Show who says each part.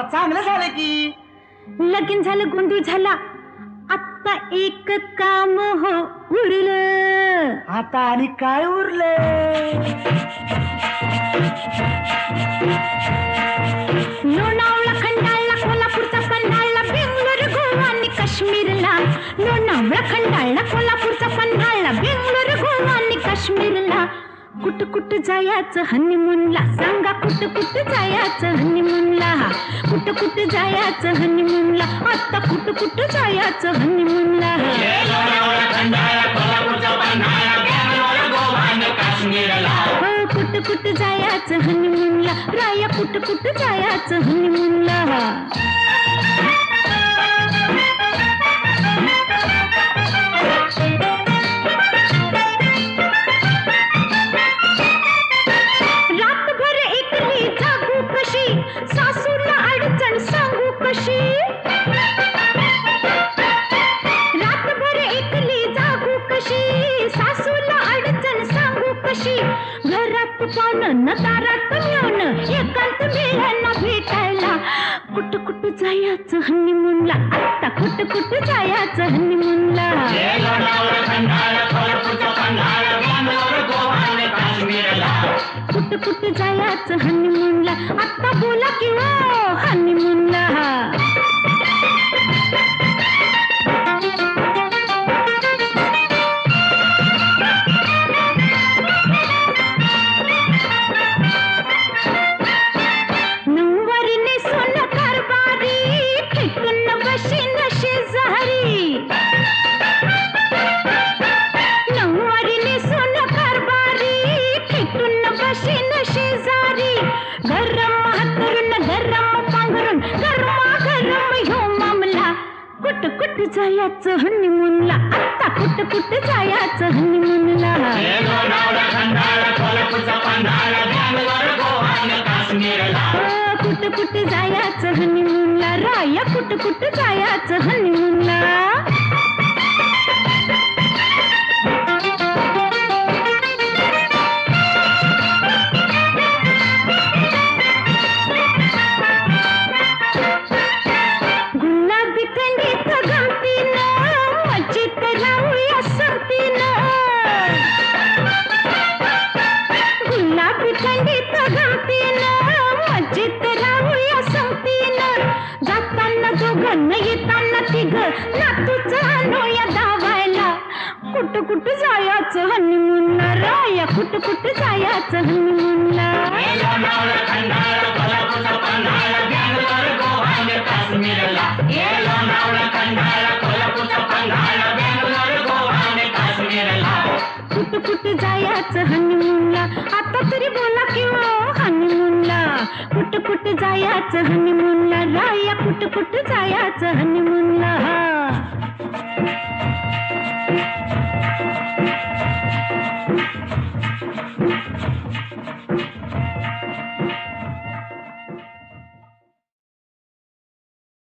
Speaker 1: आता चांगलं झालं की
Speaker 2: लगीन झालं गोंधळ झाला आता एक काम हो उरलं
Speaker 1: आता आणि काय उरलं
Speaker 2: लोणावळा खंडाळा कोल्हापूरचा पन्हाळा बेंगलोर गोवा आणि काश्मीरला लोणावळा खंडाळा कोल्हापूरचा पन्हाळा बेंगलोर गोवा आणि काश्मीरला कुठं कुठं जायचं हनीमूनला सांगा कुठं कुठं जायचं हनीमूनला कुठं कुठं जायचं हनीमूनला आता कुठं कुठं जायचं हनीमूनला कुठं कुठं जायचं हनीमूनला राया कुठं कुठं जायचं हनीमूनला रातभर एकली जागू कशी सासूला अडचण सांगू कशी रातभर एकली जागू कशी सासूला अडचण सांगू कशी घरात पाहुणं न दारात येऊन एकांत मिळाला भेटायला कुठं कुठं जायचं हनीमूनला आता कुठं कुठं जायचं हनीमूनला कुठं कुठं जायचं हनीमूनला आता बोला की हो हनीमूनला नऊवारीने सोनं कारभारी फिटून बशीन शेजारी नऊवारीने सोनं कारभारी फिटून बशीन शेजारी गरम हातरून गरम पांघरून गरमागरम ह्यो मामला कुठं कुठं जायचं हनीमूनला आता कुठं कुठं जायचं हनीमूनला कुठं कुठं जायचं हनीमूनला राया कुठं कुठं जायचं हनीमूनला गुलाबी थंडीत गमतीनं मजेत राहूया संगतीनं गुलाबी थंडीत गमतीनं मजेत राहूया संगतीनं जाताना दोघं येताना तिघं नातूचं आणूया धावायला कुठं कुठं जायचं हनीमूनला राया कुठं कुठं जायचं हनीमूनला कुठं कुठं जायचं हनीमूनला आता तरी बोला की हो हनीमूनला कुठं कुठं जायचं हनीमूनला राया कुठं कुठं जायचं हनीमूनला